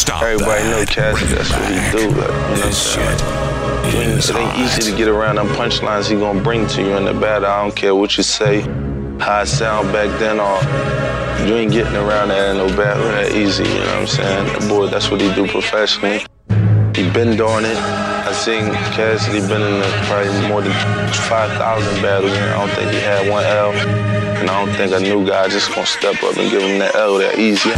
Everybody know Cassidy, that's what he do. Like, you know what I'm saying? It ain't easy to get around them punchlines he gonna bring to you in the battle. I don't care what you say, how it sound back then, or you ain't getting around that in no battle that easy, you know what I'm saying? That boy, that's what he do professionally. He been doing it. I seen Cassidy been in probably more than 5,000 battles, and I don't think he had one L. And I don't think a new guy just gonna step up and give him that L that easy.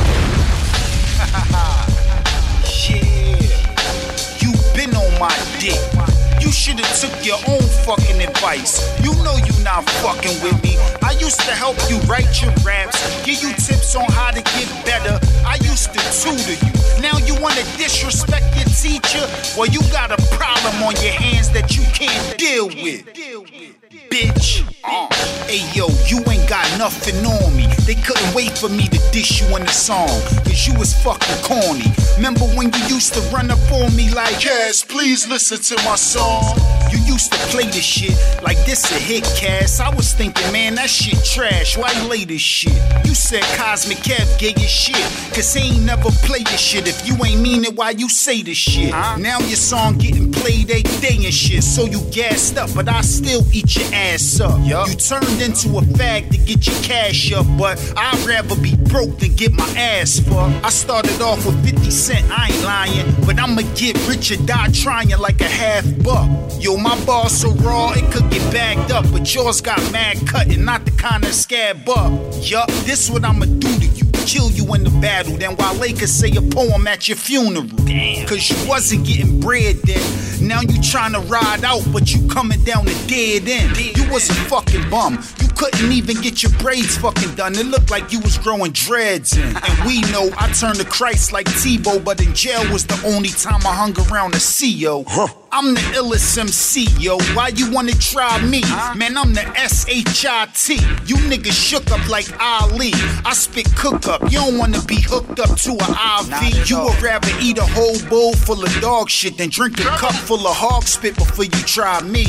Been on my dick. You should've took your own fucking advice. You know you not fucking with me. I used to help you write your raps, give you tips on how to get better. I used to tutor you. Now you wanna disrespect your teacher? Well, you got a problem on your hands that you can't deal with. Bitch. Hey yo, you ain't got nothing on me. They couldn't wait for me to dish you in the song, cause you was fucking corny. Remember when you used to run up on me like, Cass, please listen to my song. You used to play this shit like this a hit, Cass. I was thinking, man, that shit trash. Why you lay this shit? You said Cosmic Kev gay as shit, cause he ain't never play your shit. If you ain't mean it, why you say this shit? Now your song getting played every day and shit, so you gassed up, but I still eat your ass up. You turned into a fag to get your cash up, but I'd rather be broke than get my ass fucked. I started off with 50 cent, I ain't lying, but I'ma get rich or die trying like a half buck. Yo, my bars so raw, it could get bagged up, but yours got mad cut and not the kind of scab up. Yup, this what I'ma do to you. Kill you in the battle, then while they could say a poem at your funeral. Damn. Cause you wasn't getting bread then. Now you tryna ride out, but you coming down the dead end. You was a fucking bum. You couldn't even get your braids fucking done. It looked like you was growing dreads in. And we know I turned to Christ like Tebow, but in jail was the only time I hung around to see yo. I'm the illest MC, yo. Why you wanna try me? Man, I'm the S-H-I-T. You niggas shook up like Ali. I spit cook up. You don't wanna be hooked up to an IV. You would rather eat a whole bowl full of dog shit than drink a cup full of hog spit before you try me.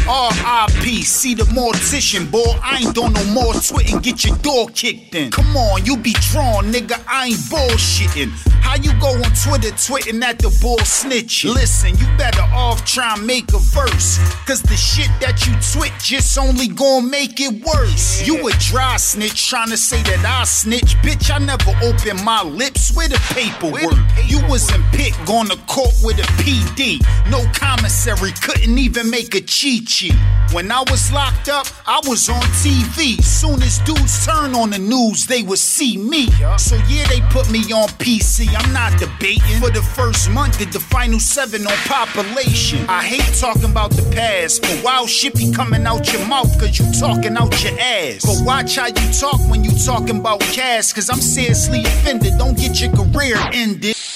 R.I.P. See the mortician, boy. I ain't doing no more twit and get your door kicked in. Come on, you be drawn, nigga. I ain't bullshitting. How you go on Twitter twitting at the bull snitch? Listen, you better off try and make a verse, cause the shit that you twit just only gon' make it worse. You a dry snitch trying to say that I snitch. Bitch, I never opened my lips with a paperwork. You was in pit going to court with a PD. No commissary, couldn't even make a cheat sheet. When I was locked up, I was on TV. Soon as dudes turn on the news, they would see me. So yeah, they put me on PC. I'm not debating. For the first month, did the final 7 on population. I hate talking about the past, but wild shit be coming out your mouth cause you talking out your ass. But watch how you talk when you talking about cash, cause I'm seriously offended. Don't get your career ended.